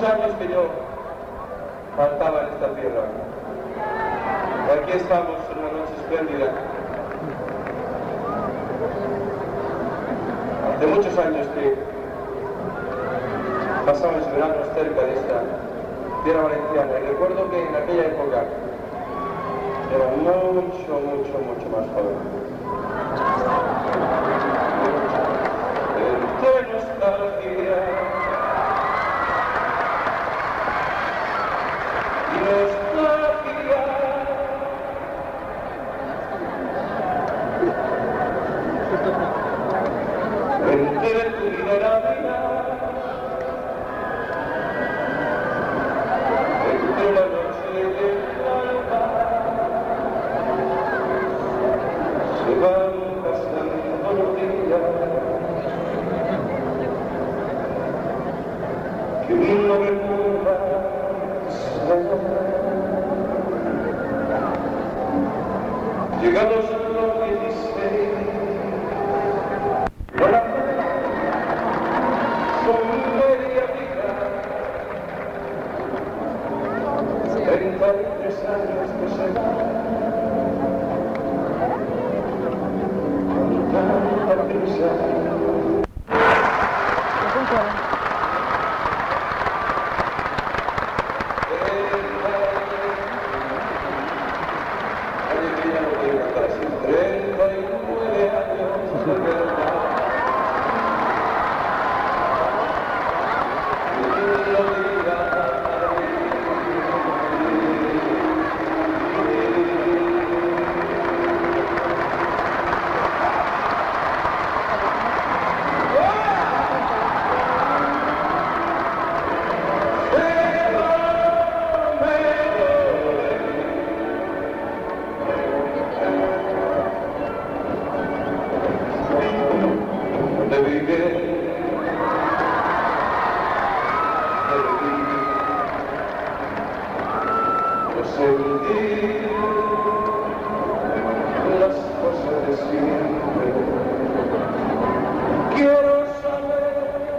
muchos años que yo faltaba en esta tierra. Y aquí estamos en una noche espléndida. Hace muchos años que pasamos veranos cerca de esta tierra valenciana y recuerdo que en aquella época era mucho más joven. Entre nostalgia y nostalgia, entre tu vida y la mía, entre la noche y el alba, se van pasando los días. Que no me muevas, llegados los 16, hola, son media vida, 33 años que se van, con tanta prisa. Las cosas de siempre. Quiero saber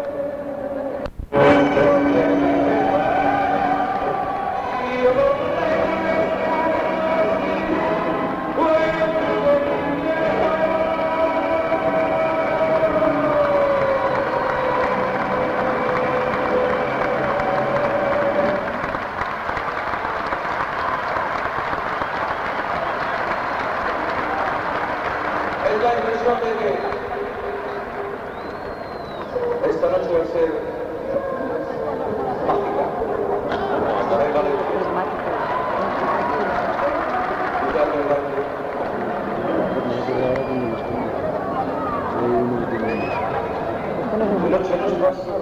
es la impresión de que esta noche va a ser mágica. La noche nos pasa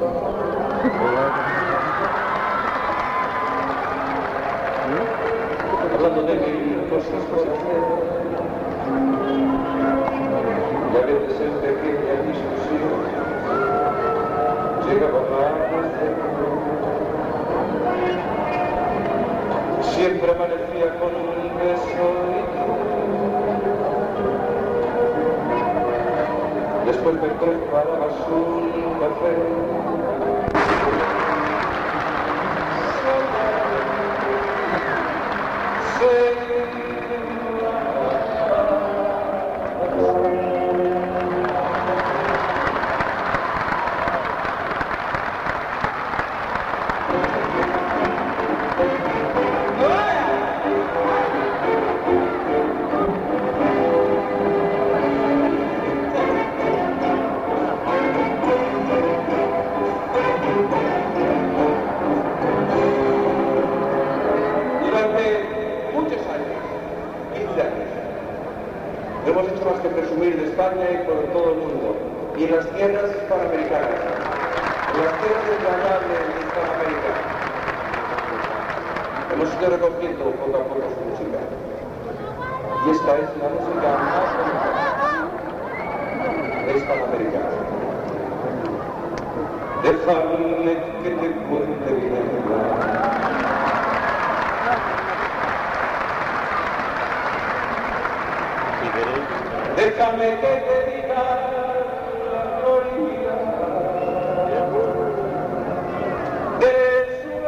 hablando de mil cosas por hacer. Y a veces en pequeña discusión llegaba más de siempre amanecía con un beso y después me preparabas un café. No hemos hecho más que presumir de España y por todo el mundo, y en las tierras hispanoamericanas, en las tierras entrañables de Hispanoamérica. Hemos ido recogiendo poco a poco su música, y esta es la música más bonita de Hispanoamérica. Déjame que te cuente bien. Déjame que te diga la gloria de su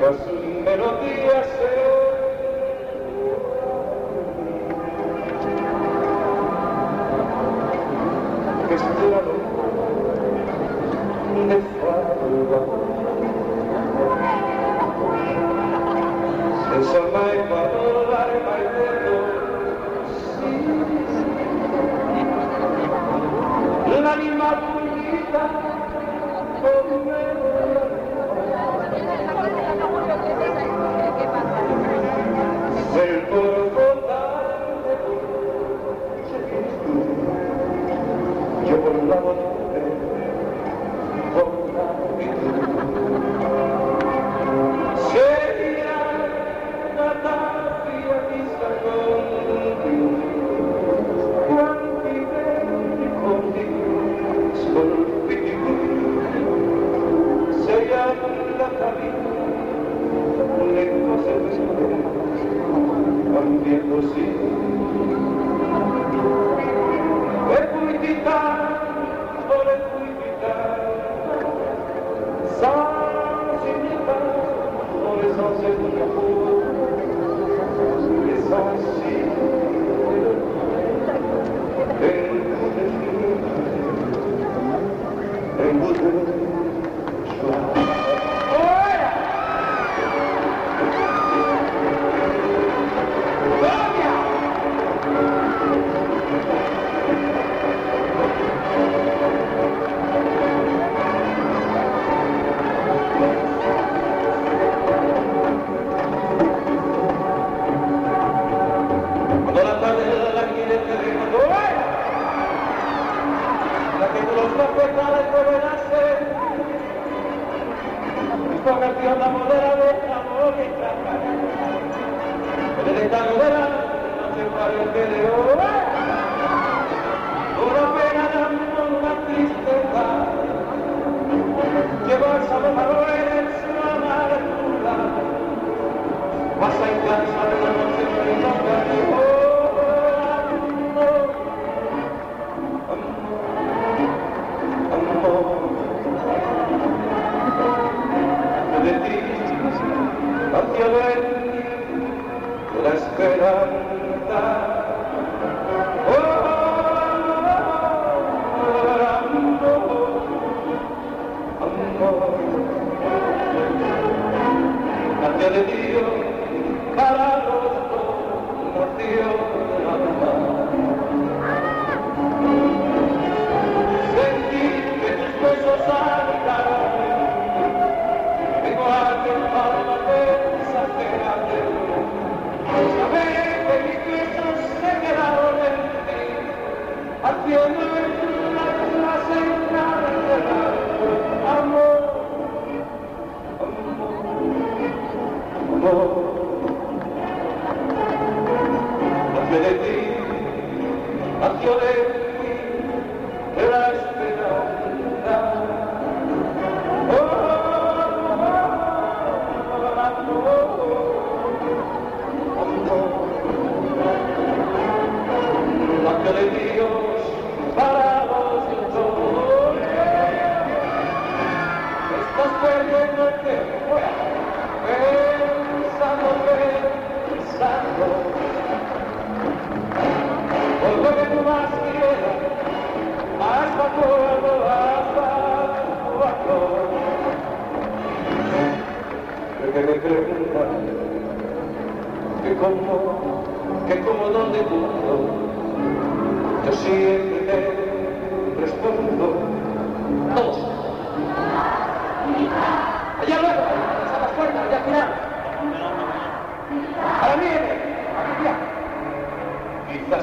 las melodías que esperaron de falda senza mai parlare mai detto sì l'anima pulita come del corpo tante io volavo di te volavi tu sei andata via vista con quanti belli ricordi scolpiti sei andata via le cose vere cambiando sì equità sans significat dans l'essentiel de l'amour l'essentiel un bout de joie la esperanza gracias de Dios para los dos nació la paz sentí que tus besos habitaron igual que el palma de exagerarte saber que mis besos se quedaron en ti haciendo en la señal de amor nació de ti, nació de mí, de la esperanza. Nació de Dios para los dos. Estás perdiéndote pensando por lo que tú más quieras hasta cuando porque me preguntan que como donde punto yo siempre te respondo todos allá luego, a las puertas, allá al final a la nieve, aquí ya. Quizás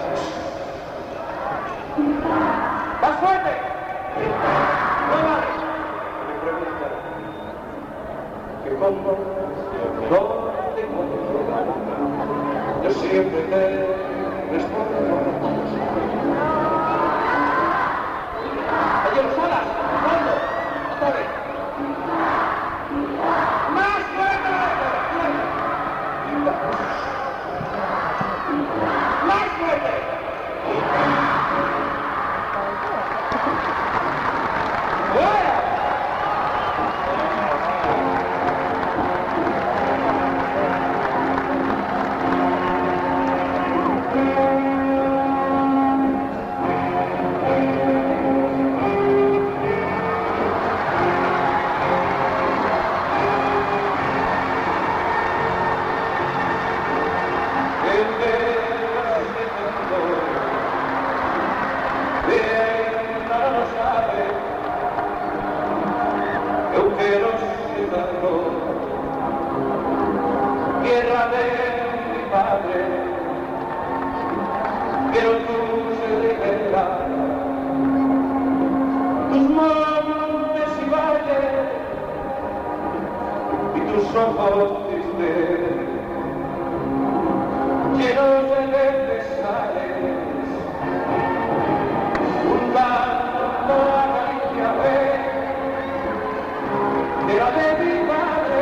¡más fuerte! No vale. Me preguntan que cómo, dónde, cuándo. Yo siempre te respondo. Allí los solas, ¿cuándo? Otra vez. ¡Más fuerte! ¡Más fuerte! ¡Fuera! de mi padre, pero tú se libertad, tus montes y valles y tus ojos tristes, llenos de veces un canto acaricia era de mi padre,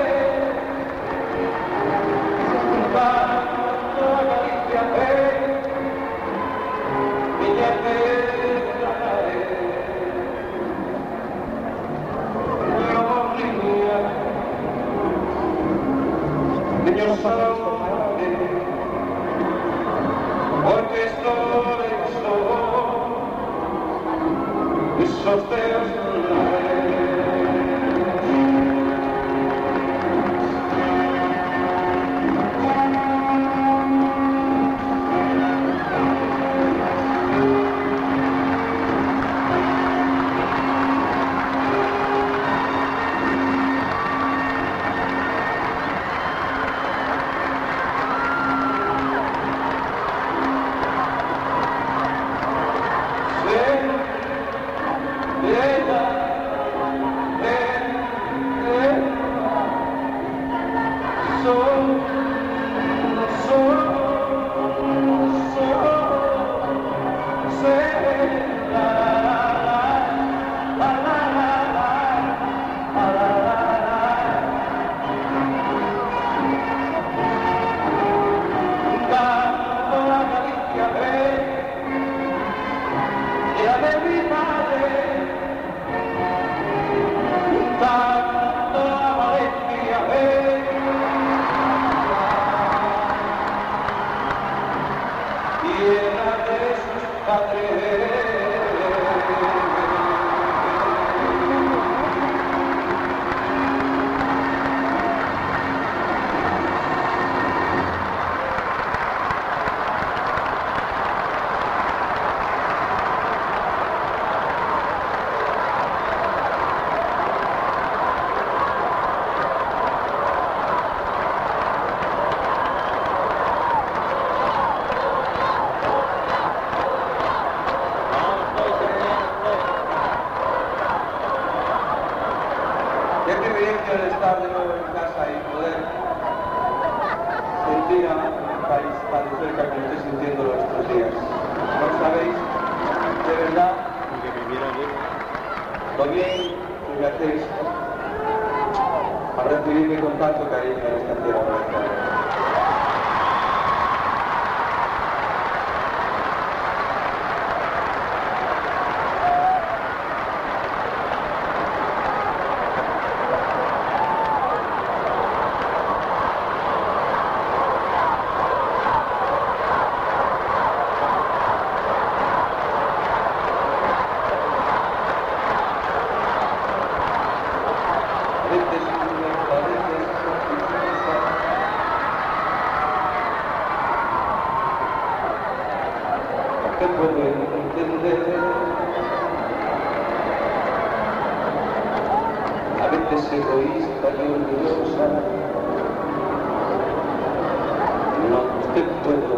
un canto acaricia niña de la niños salvajes, porque estoy esos dedos de estar de nuevo en casa y poder sentir a un país tan de cerca como estoy sintiéndolo estos días. No sabéis, de verdad, lo bien que me hacéis a recibirme con tanto cariño en esta tierra. Te puedo entender, a veces egoísta y orgullosa, no te puedo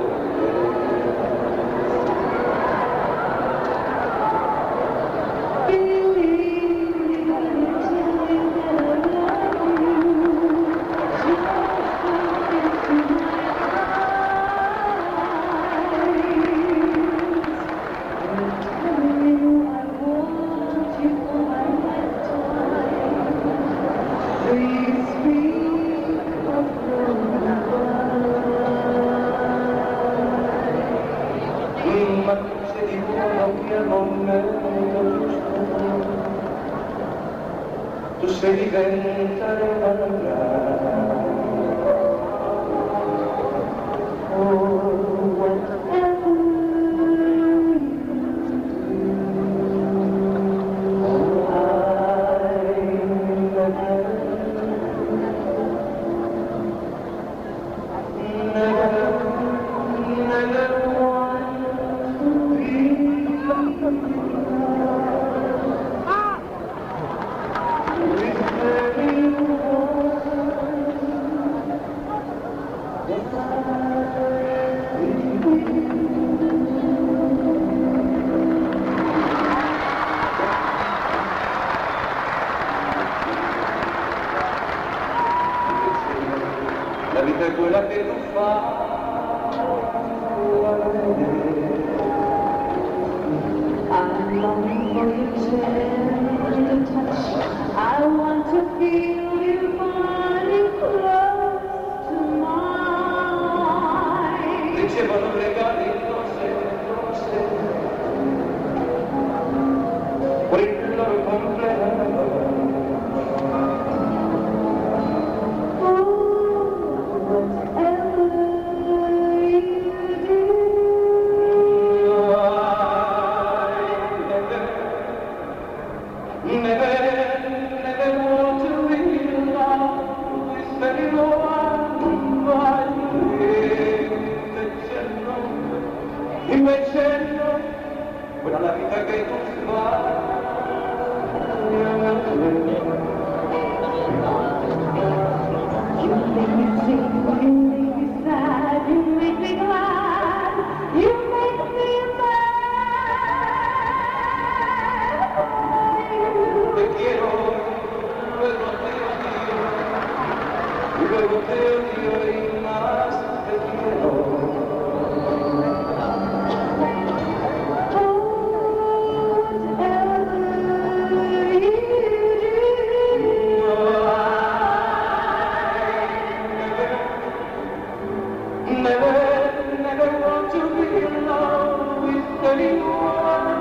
se dibuja que al momento tu sei diventare La vita è quella che tu fai. I'm longing for your tender touch. I want to feel your body close to mine. Ricevono regali rose, per il loro compleanno. Invece no, quella è la vita che tu fai. You make me sing, you make me sad, you make me glad, you make me mad. Te quiero, luego te odio, y luego te odio y más te quiero. Never want to be alone with anyone.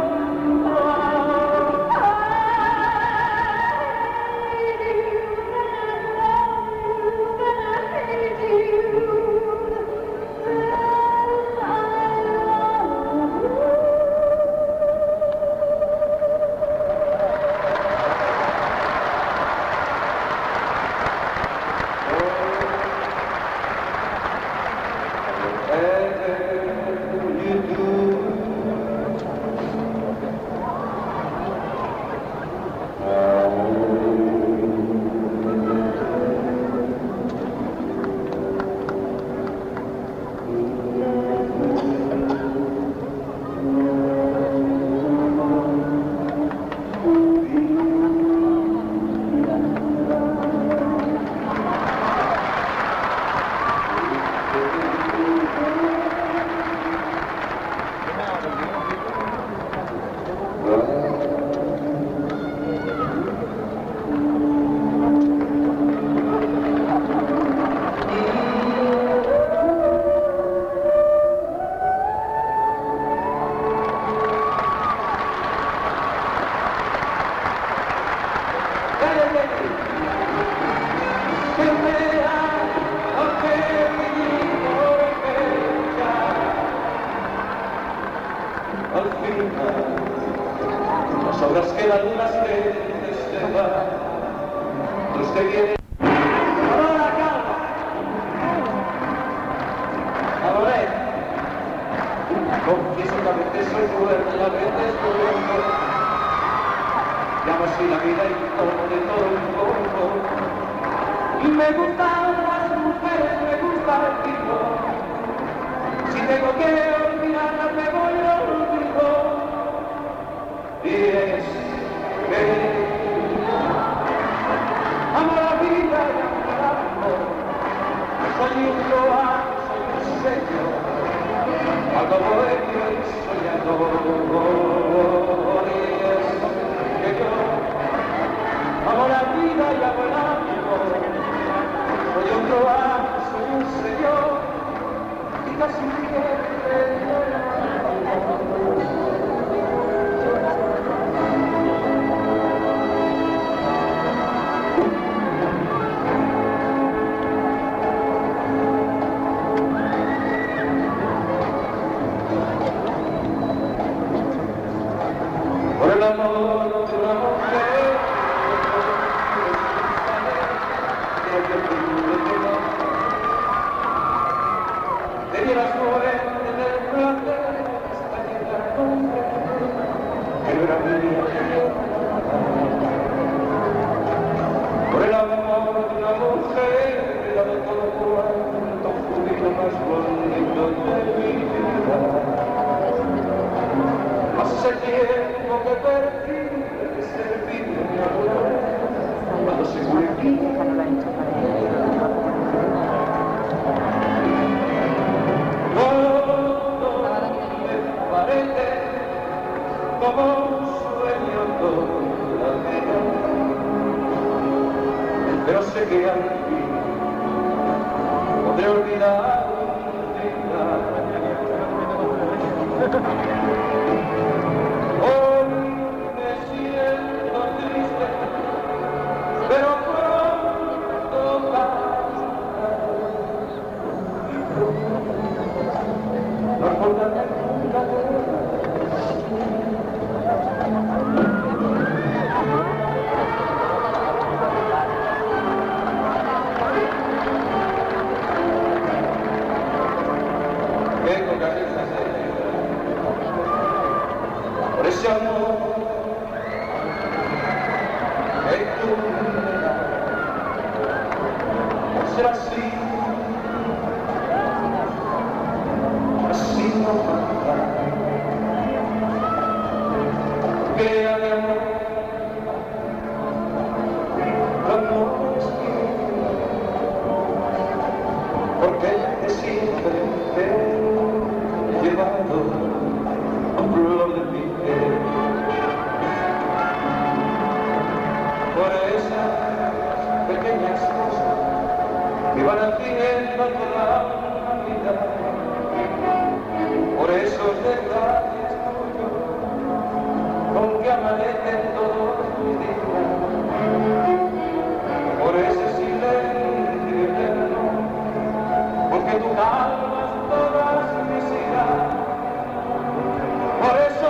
Al final, las obras quedan unas veces se van, los que vienen. Allora calma! Allora, confieso que a veces soy fuerte, a veces fuerte. Llamo así la vida y todo de todo un poco. Y me gustan las mujeres, me gusta el tipo. Si tengo que olvidarlas, me voy a olvido. Y es que amo la vida y amo el amor. Soy un loa, soy un señor, algo bohemio y soñador. Y es que yo amo la vida y amo el amor. Soy un loa, soy un señor, y casi siempre por el amor de una mujer, debieras morir en el placer hasta llegar a comprender que no era mía. Por el amor de una mujer, el amor todo cuanto jubilo más. más bonito de mi vida. Hace tiempo que perdí de servirme mi amor, cuando se cure como un sueño toda la vida, pero sé que al fin podré olvidar hoy me siento triste, pero pronto pasará. No recordaré nunca por ese amor que tú me das. Será así no faltará, que a mi amor no es porque de siempre te he llevado a flor de mi piel. Por esas pequeñas cosas que van haciendo toda la vida, por esos detalles tuyos con que amanecen todos mis días, por ese silencio eterno, porque tú calmas todas mis iras, por eso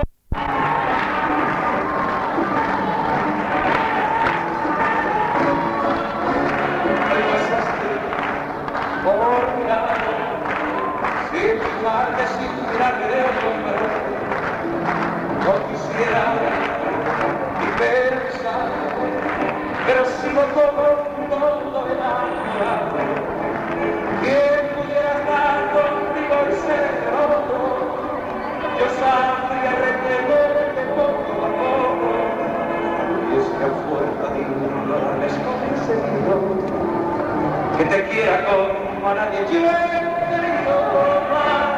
me pasaste por mirar, sin fijarte, sin mirarme de hombre, no quisiera ni pensar, pero sigo como todo el alma. ¿Quién pudiera estar contigo y ser otro? Yo sabría retenerme poco a poco, y es que a fuerza de ignorarme es conseguido que te quiera como a nadie. Yo he querido más,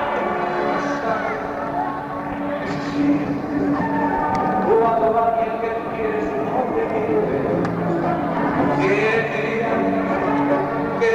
cuando alguien que tú quieres no te quiere, ¿quién diría que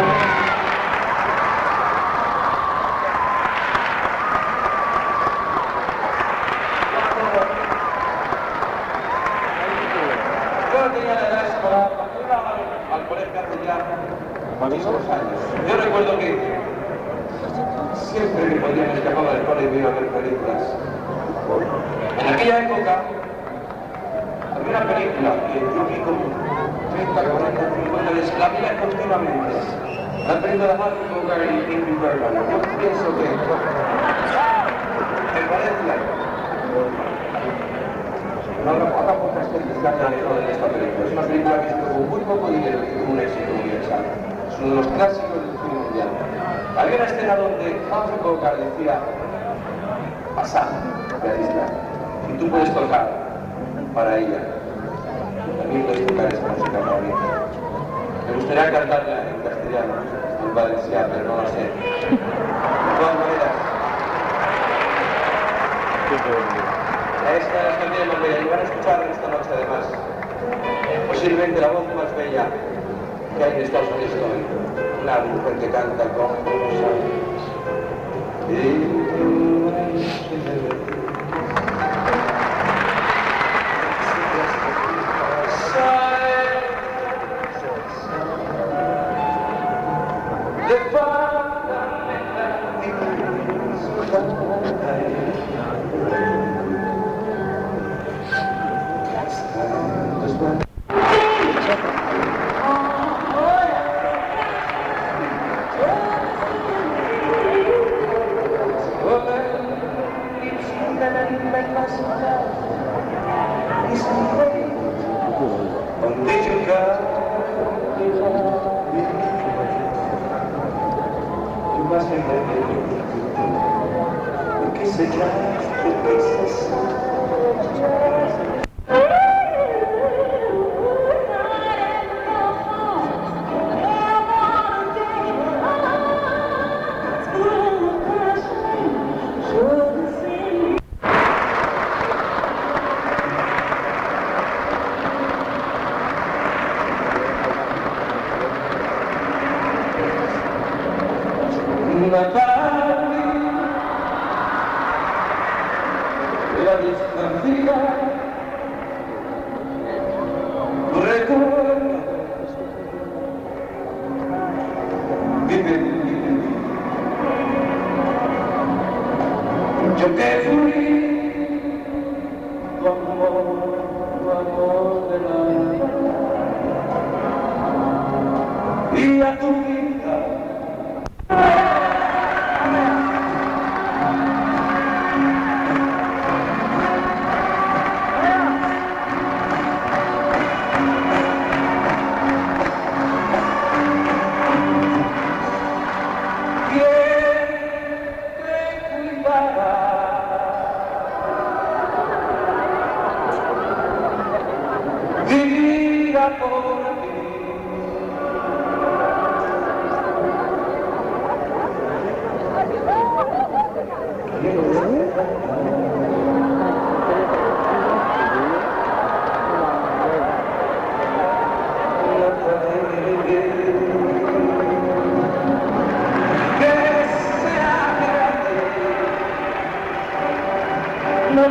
yo tenía la edad escolar, cuando iba al colegio hace ya muchos años? Yo recuerdo que siempre que podía me escapaba del cole y me iba a ver películas. En aquella época había una película que yo vi como 30, 40, 50 veces, la vi continuamente. La película de Humphrey Bogart y Ingrid Bergman. Yo pienso que en Valencia no habrá pocas gentes que hayan hablado de esta película. Es una película que hizo con muy poco dinero y tuvo un éxito universal. Es uno de los clásicos del cine mundial. Había una escena donde Humphrey Bogart decía: pasad, realista, y tú puedes tocar para ella. También puedes tocar esa música para mí. Me gustaría cantarla en castellano, en valenciano, pero no lo sé. De todas maneras, esta es la canción más bella, y van a escuchar esta noche además posiblemente la voz más bella que hay en Estados Unidos hoy, una mujer que canta como los ángeles. más entendido. Porque se llama, porque se sabe. Una tarde, la distancia recuerda, vive, yo que fui tu amor de la vida y a tu vida. Vivirá por ti. Que sea grande. No.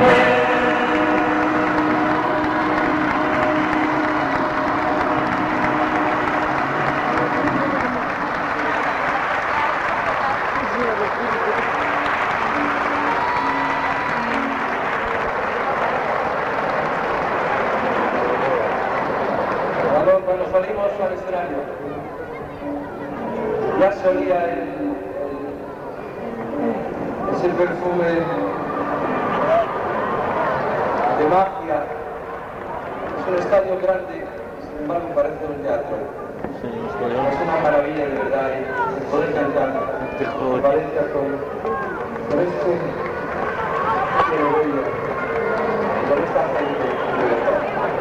Cuando salimos al escenario, ya se olía ese perfume de magia. Es un estadio grande, sin embargo parece un teatro. Es una maravilla de verdad poder cantar en Valencia con este orgullo, con esta gente de verdad.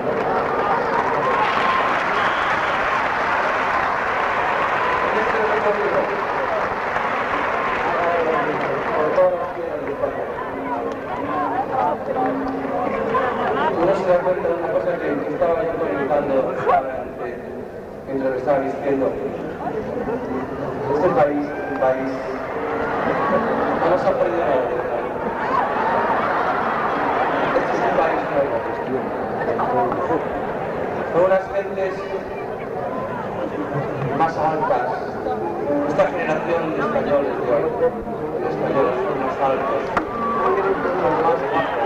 Uno se da cuenta de una cosa que estaba yo comentando mientras lo estaba diciendo. Este país es un país que no se ha perdido nada. Este es un país nuevo. Son unas gentes más altas. Esta generación de españoles de hoy, de españoles son más altos, son más bajos.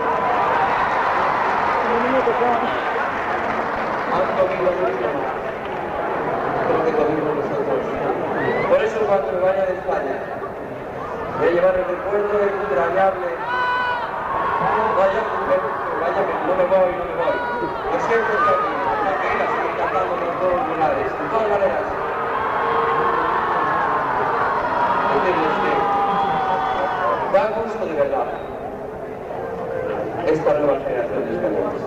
Han comido mucho más de lo que comimos nosotros. Por eso cuando me vaya de España, voy a llevar el recuerdo entrañable. Vaya, no me voy. Lo siento, tengo que ir a seguir cantando en todos los lugares, de todas maneras. Da gusto de verdad esta nueva generación de españoles.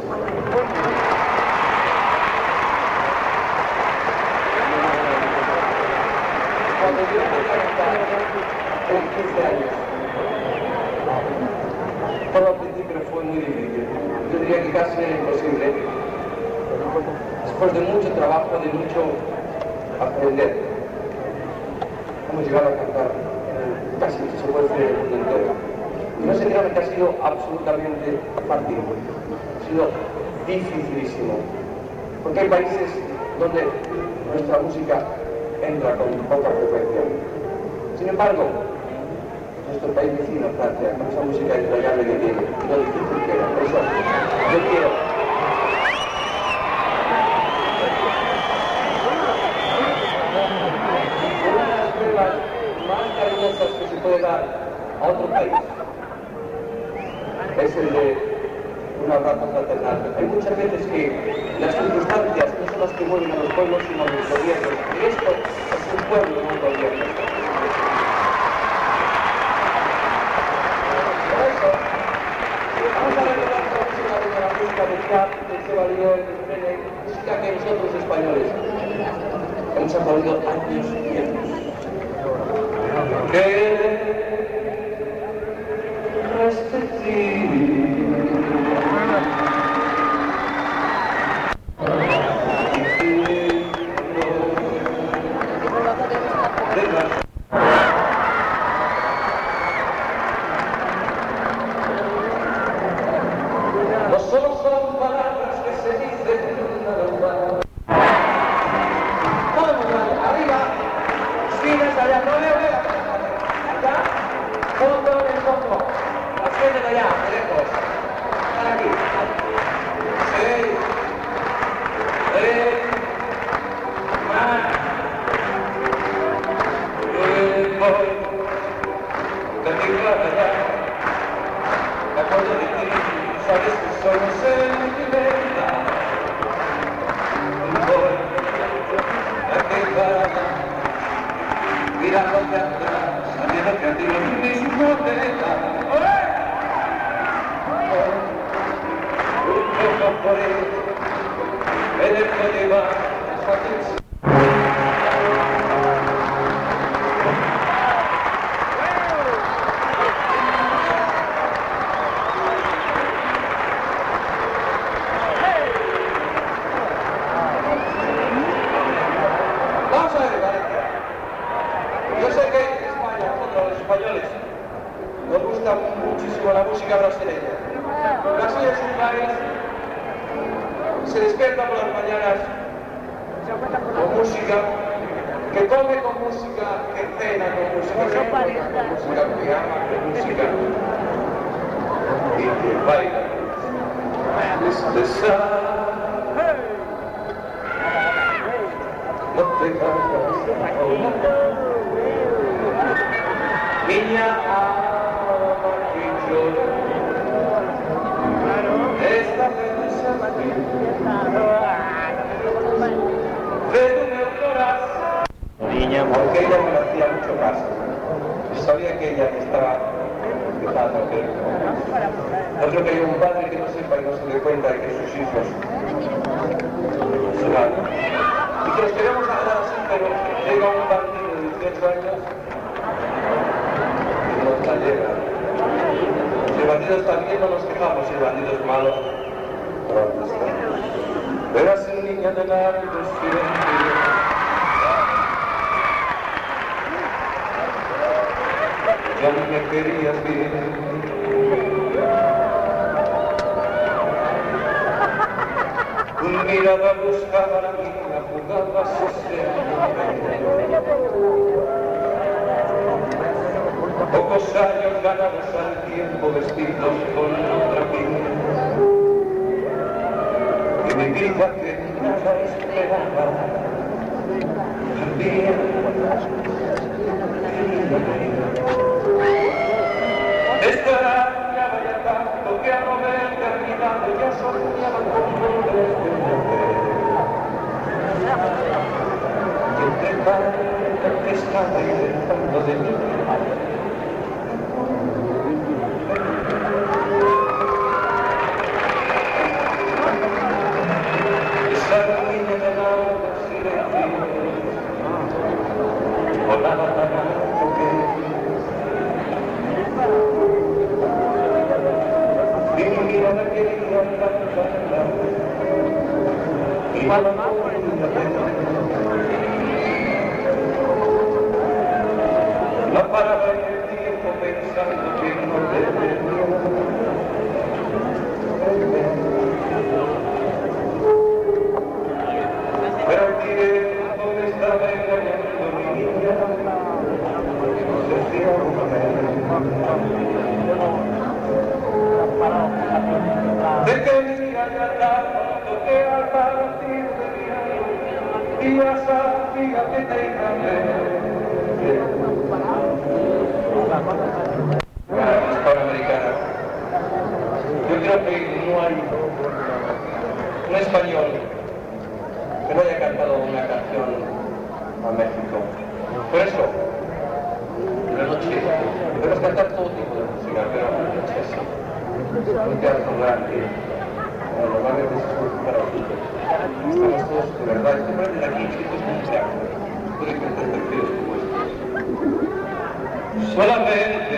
Cuando yo empecé a cantar con 15 años, todo al principio fue muy difícil. Yo diría que casi era imposible. Después de mucho trabajo, de mucho aprender, hemos llegado a cantar casi se puede decir el mundo entero. Y no se diga que ha sido absolutamente fácil, ha sido dificilísimo. Porque hay países donde nuestra música entra con poca frecuencia. Sin embargo, nuestro país vecino, Francia, con esa música entrañable que tiene, y lo difícil que era. Por eso, yo quiero más cariñosas que se puede dar a otro país es el de un abrazo fraternal. Hay muchas veces que las circunstancias no son las que mueven a los pueblos, sino a los gobiernos. Y esto es un pueblo, no un gobierno. socorrido años y años. Que no solo son palabras que se dicen nada más. Todo el mundo arriba, esquinas allá, no veo, allá, fondo en el fondo, las tienen allá, de lejos, están aquí. Más. Yo voy, de mi allá, me acuerdo de ti, sabes que soy un sentimental. Voy, de mi mirándote atrás, sabiendo que a ti lo mismo te da. Un poco por él, me dejo llevar su atención. Vamos a ver, Valencia. Yo sé que en España, contra los españoles, nos gusta muchísimo la música brasileña. Brasil es un país que se despierta por las mañanas con música, que come con música, que cena con música, que come con música, que ama con música y que baila. No te cansas, niña alma que llora, esta sensación de tu corazón. Niña, porque ella me hacía mucho caso, y sabía que ella estaba empezando a hacer. No creo que haya un padre que no sepa y no se dé cuenta de que sus hijos se van. Y que los queremos hablar así, pero llega un bandido de 18 años y no está llega. Si el bandido está bien, no nos quejamos, si el bandido es malo, no está. Verás un niño de largo silencio. Ya no me querías bien. Tu mirada buscaba la mía, jugaba pocos años ganados al tiempo vestidos con otra piel. Y mi vida que nada esperaba también. Extrañaba ya tanto que a no ver terminado ya soñaba con volver de mujer. Y entre tanto que estaba intentando de mí, esa niña de la silencio volaba tan alto que y mi mirada quería alcanzarla y no la podía tener. No paraba en el tiempo pensando que no debería. Pero el tiempo me estaba engañando mi niña, decía de que mi haya tanto que al partir de mi año y ya sabía que te engañé. Hispanoamericana. Yo creo que no hay un español que no haya cantado una canción a México. Por eso, la noche, podemos cantar todo tipo de música, pero la noche es un teatro grande, normalmente se escucha para nosotros. Estamos todos de verdad, esto parece de aquí, esto es un teatro. tristes perspectivas como estas. Solamente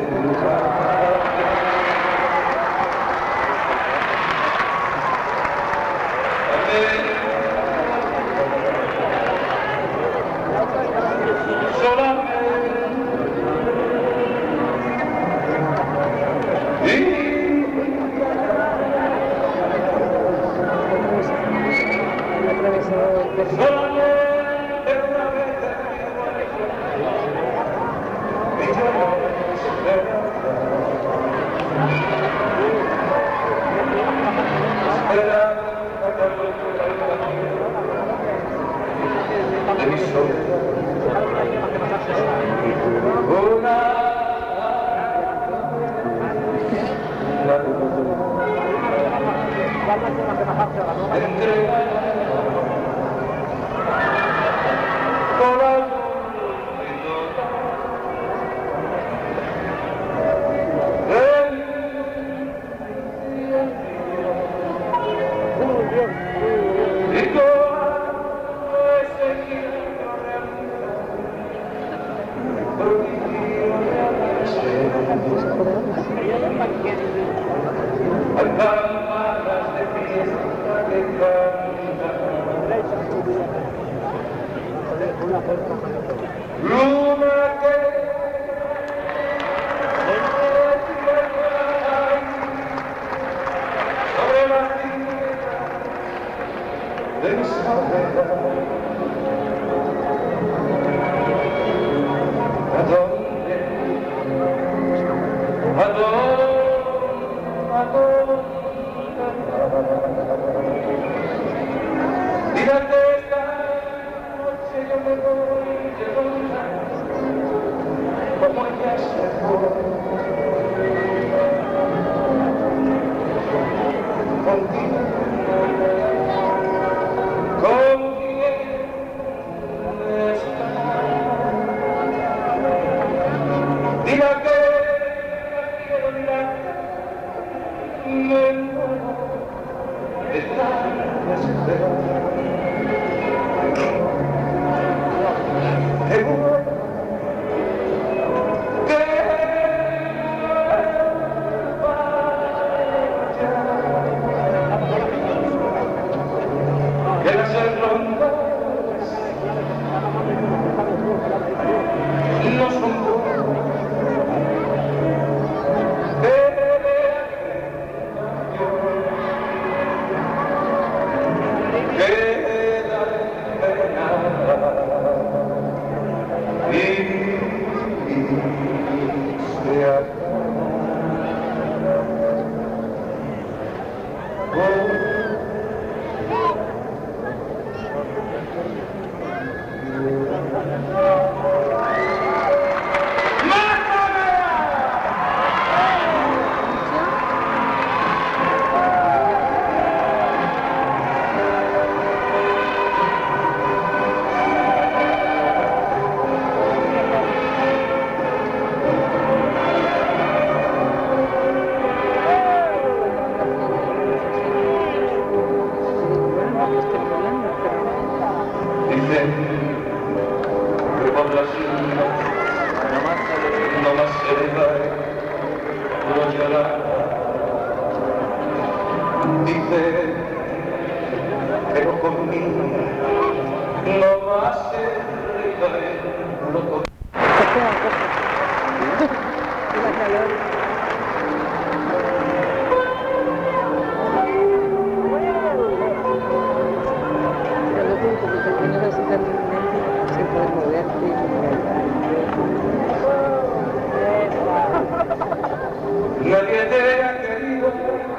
Nadie te ha querido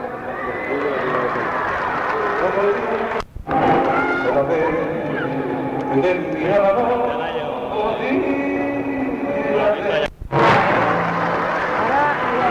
como vez de mi amor podía.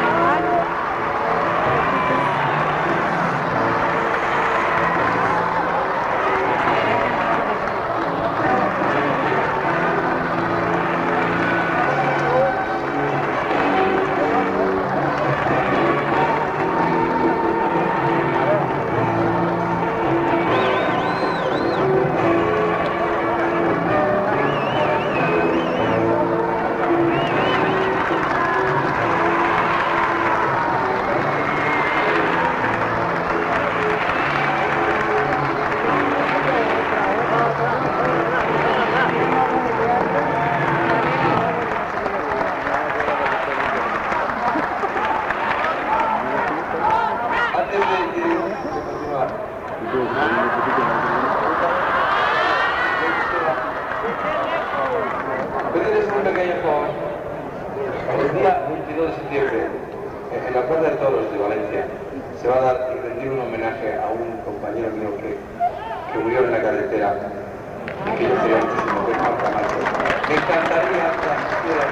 22 de septiembre, en la Plaza de Toros de Valencia, se va a dar y rendir un homenaje a un compañero mío que murió en la carretera y que yo quería muchísimo, que es Juan Camacho. Me encantaría que asistieran,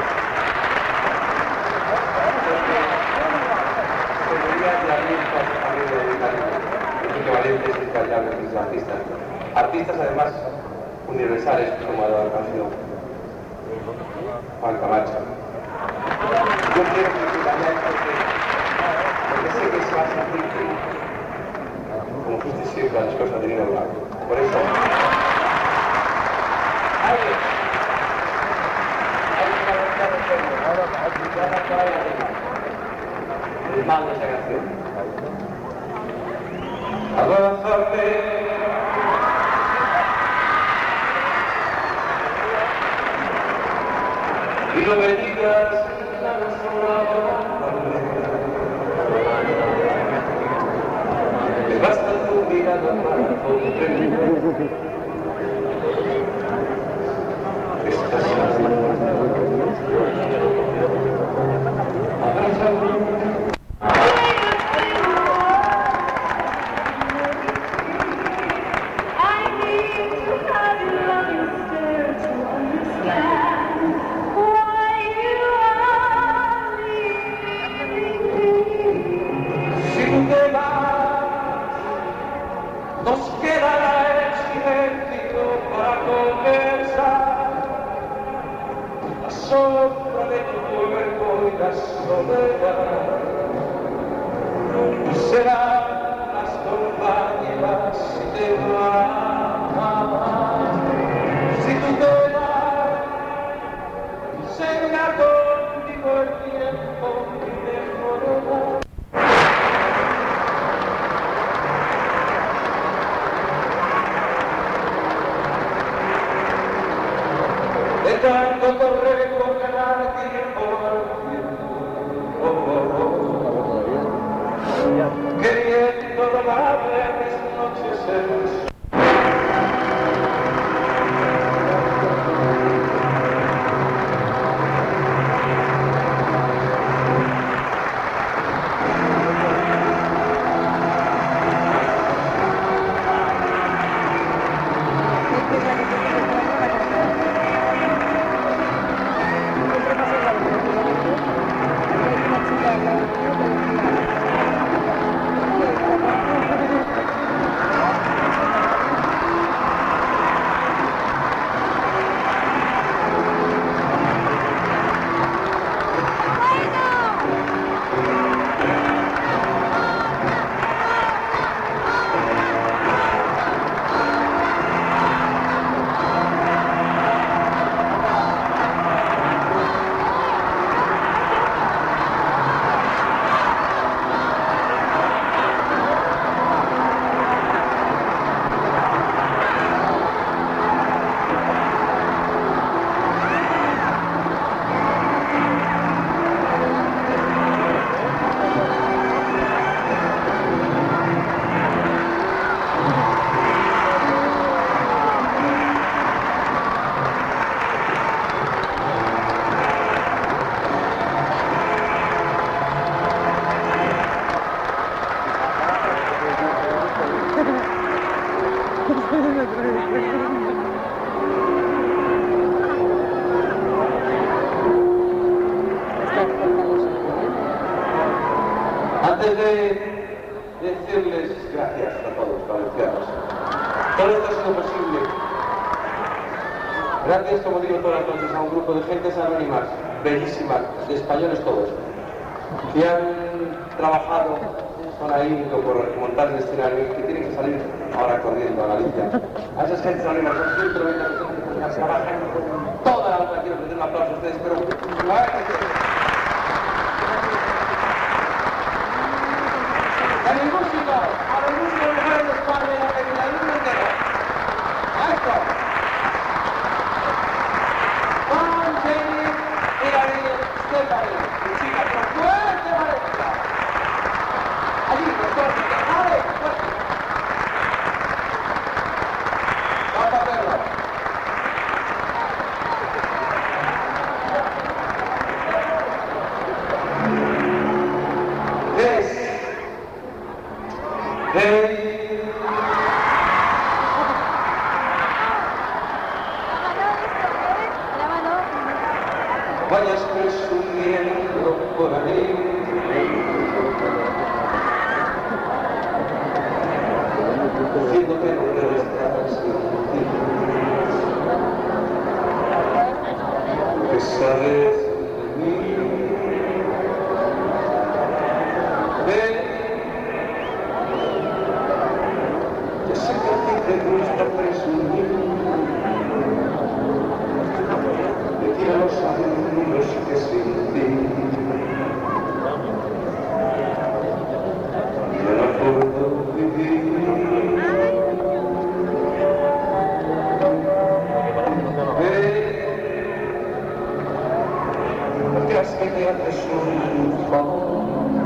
porque sería de abierto a mí de dedicarme. Que Valencia es incallable de sus artistas. Artistas además universales como ha dado la canción Juan Camacho. Yo quiero que vayáis porque sé que se va a sentir feliz, como fuiste siempre a las cosas de Nino Blanco. Por eso, hay el mal de esa canción. Abrázame y no me digas nada sola. Me basta tu mirada para comprender esta abrázame. Nos quedará el silencio para conversar, la sombra de tu cuerpo y la soledad, y serán las compañeras si te vas. Si tú te vas, seguirá contigo el tiempo y mejorará. De tanto correr por ganar tiempo al tiempo, queriendo robarle mis noches el sol. Antes de decirles gracias a todos los valencianos, todo esto ha sido posible gracias, como digo todas las noches, a un grupo de gentes anónimas, bellísimas, de españoles todos, que han trabajado con ahí por montar el escenario y que tienen que salir ahora corriendo a Galicia. A esas gentes anónimas, son 190 personas que trabajan con toda la alma. Quiero pedir un aplauso a ustedes, pero a los músicos mejores de España y la luz entera. A esto. Juan, Jenny, Irani, Stephanie, chicas, pero fuerte, Valencia. Allí, fuerte, fuerte. Vamos a verlo. presumiendo por ahí. Diciendo que no debe estar sin ti. Que sabes de mí. Ven, ya sé que a ti te gusta presumir. De ti a los años que sin ti. Ya no puedo vivir. Que me haces un favor.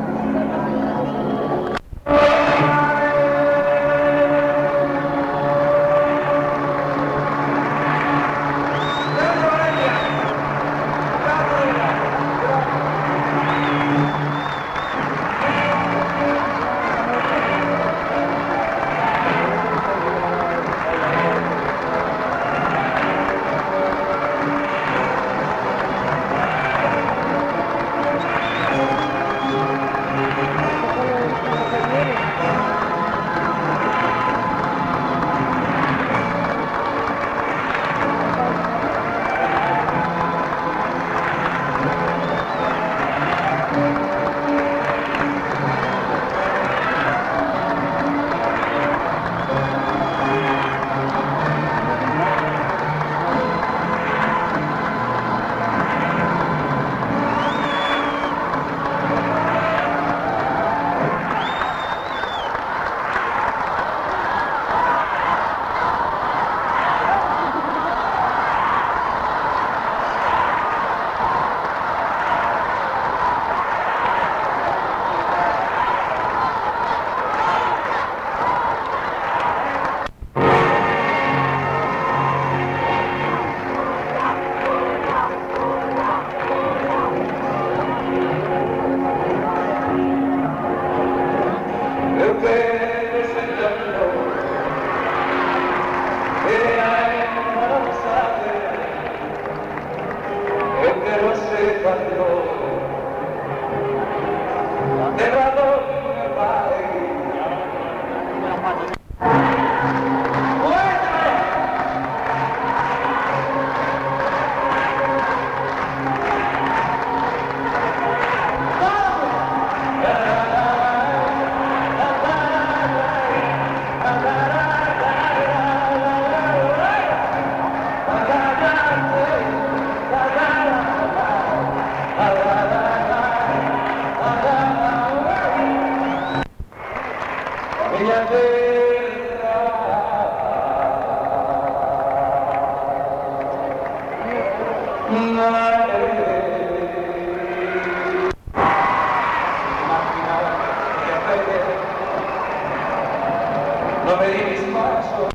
No me di mis pasos,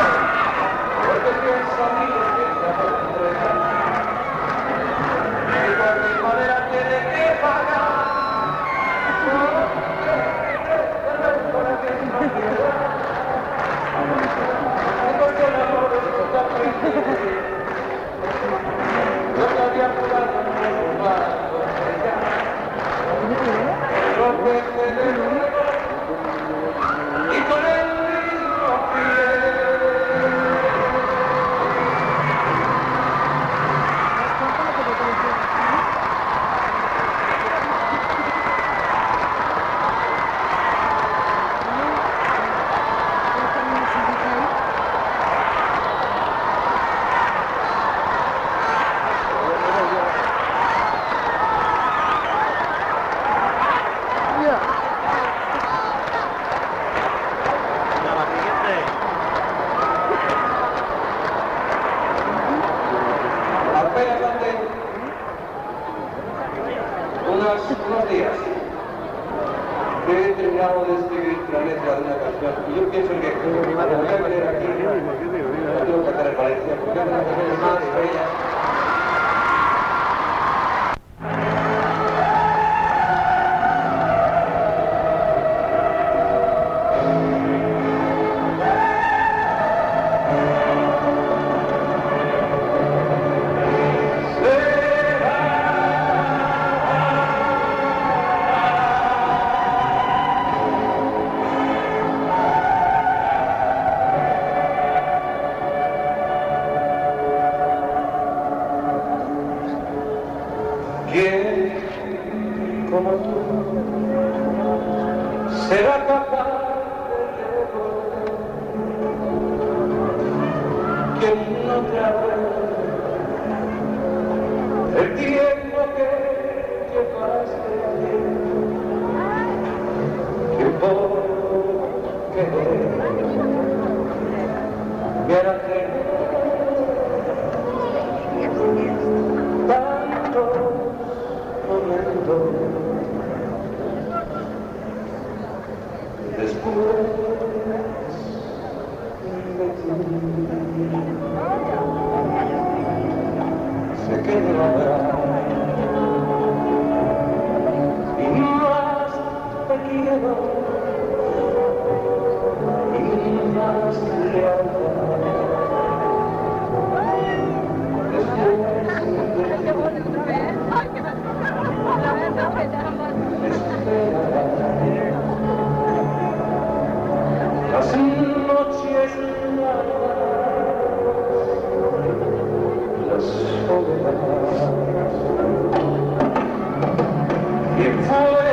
porque pienso a mí que te entregar, y por mi manera tiene que pagar. Porque el amor es tan feliz, yo te había jurado no más romperme de nuevo, y con él unos días he terminado de escribir la letra de una canción y yo pienso que cuando voy a venir aquí la tengo que cantar en Valencia porque es una canción más bella. Será como tú será capaz de que no te acuerdes el tiempo que llevaste que por querer me hará creer tantos momentos después de ti se quedó atrás y más te quiero y más lealtad después las noches las soledades y fue